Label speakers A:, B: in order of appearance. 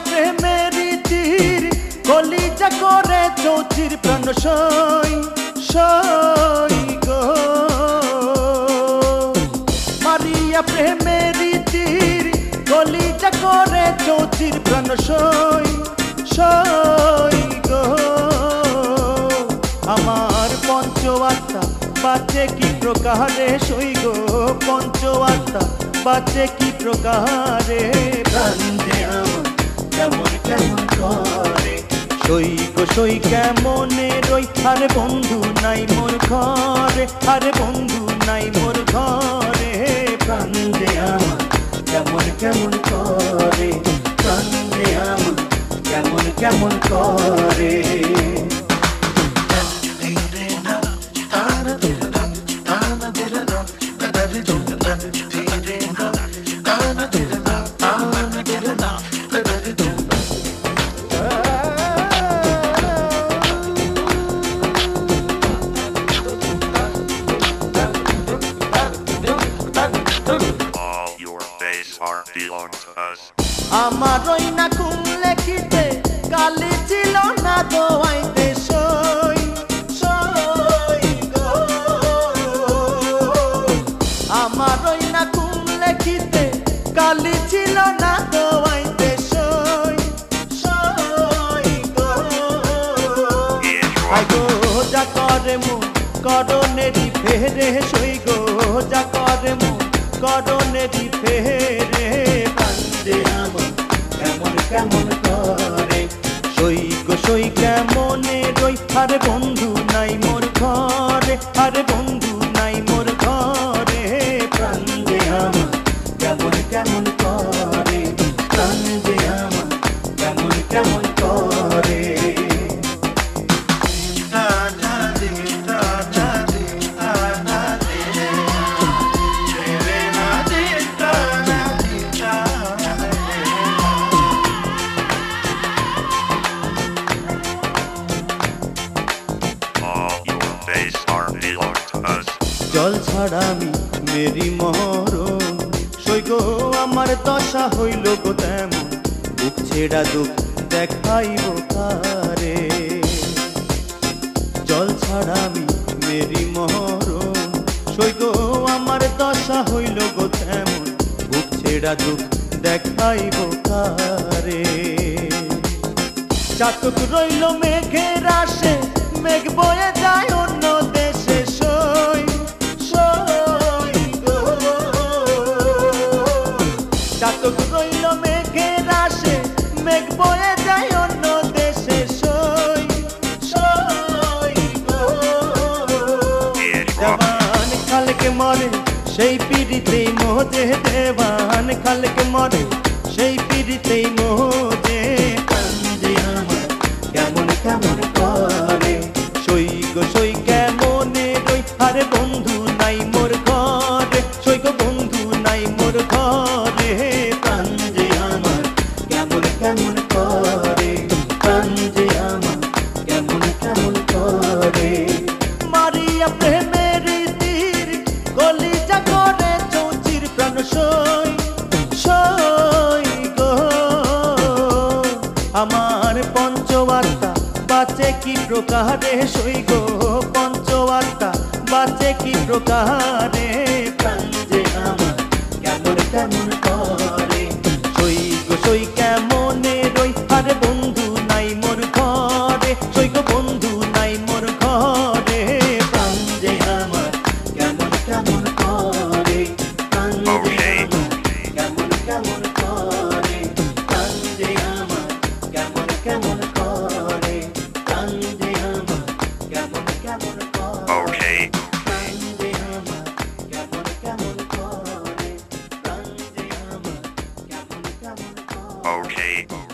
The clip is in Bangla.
A: প্রেমেরই তীর কলিজা করে চৌচির প্রাণ সই সই গো মারিয়া প্রেমেরই তীর কলিজা করে চৌচির প্রাণ সই সই গো আমার পঞ্চ আত্মা বাঁচে কি প্রকারে সই গো পঞ্চ আত্মা বাঁচে কি প্রকারে প্রাণ যে আমার কেমন কেমন করে সই গো সই কেমনে রই আরে বন্ধু নাই মোর ঘরে আরে বন্ধু নাই মোর ঘরে প্রাণ যে আমার কেমন কেমন করে প্রাণ যে আমার কেমন কেমন করে আমার ওই না কুমলে খিতে কালি ছিল না দোয়াইতে সই সই গো আমার ওই না কুমলে খিতে কালি ছিল না দোয়াইতে সই সই গো আগো যা করে মু করনেরি ফেরে সই গো যা করে মু করনেরি ফেরে কান্দে আমার কেমন কেমন করে সই গো সই কেমনে রই আরে বন্ধু নাই মোর ঘরে আরে বন্ধু নাই মোর ঘরে কান্দে আমার কেমন কেমন করে কান্দে আমার কেমন কেমন করে জল ছাড়া আমি মেরি মরণ সই গো আমার দশা হইল গো তেমন বুক ছেড়া দুঃখ দেখাইব কারে জল ছাড়া আমি মেরি মরণ সই গো আমার দশা হইল গো তেমন বুক ছেড়া দুঃখ দেখাইব কারে চাতক রইল মেঘের আসে মেঘ বয়ে যায় অন্য দেশে সই সই গো চাতক রইল মেঘের আসে মেঘ বয়ে যায় অন্য দেশে সই সই গো দেওয়ান খালকে মরে সেই পিড়িতেই মোজে দেওয়ান খালকে মরে সেই পিড়িতেই মোজে কান্দে আমার কেমন কেমন করে সই গো সই কেমনে রই আরে বন্ধু নাই মোর ঘরে সই গো বন্ধু নাই মোর ঘরে কান্দে আমার কেমন কেমন করে কান্দে আমার কেমন কেমন করে মারিয়া প্রেমেরই তীর কলিজা করে চৌচির প্রাণ সই সই গো আমার পঞ্চ আত্মা বাঁচে কি প্রকারে সই গো পঞ্চ আত্মা বাঁচে কি প্রকারে প্রাণ যে আমার কেমন কেমন করে সই গো সই কেমনে রই আরে বন্ধু নাই মোর ঘরে সই গো বন্ধু নাই মোর ঘরে প্রাণ যে আমার কেমন কেমন করে প্রাণ যে আমার কেমন কেমন করে প্রাণ যে আমার কেমন কেমন করে প্রাণ যে আমার কেমন কেমন করে প্রাণ যে আমার কেমন কেমন করে প্রাণ যে আমার কেমন কেমন করে